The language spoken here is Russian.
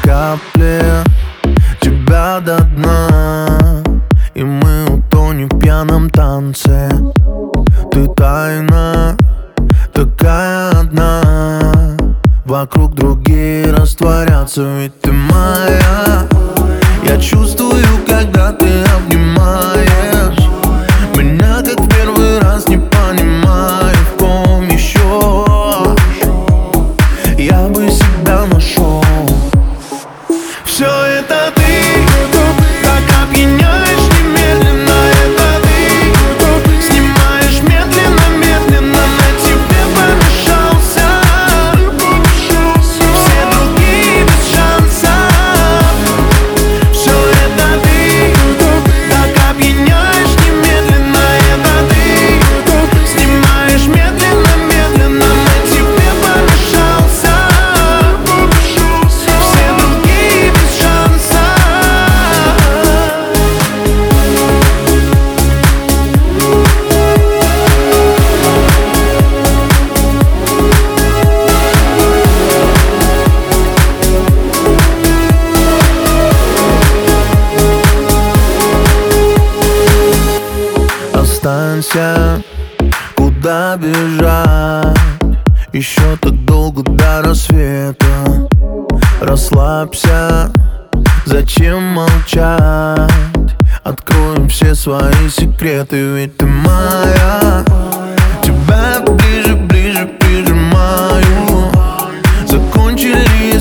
капли тебя до дна, и мы утонем в пьяном танце. Ты тайна такая одна, вокруг другие растворятся, ведь ты моя. Я чувствую, когда ты обнимаешь меня, как в первый раз, не понимаю, в ком еще я бы себя нашел. Все это ты, как опьяняешь немедленно. Это ты снимаешь медленно-медленно, на тебе помешался. Все другие без шанса. Все это ты, как опьяняешь немедленно. Это ты снимаешь медленно-медленно, на тебе помешался. Все другие без шанса. Останься, куда бежать? Еще так долго до рассвета. Расслабься, зачем молчать? Откроем все свои секреты, ведь ты моя. Тебя ближе, ближе прижимаю. Закончили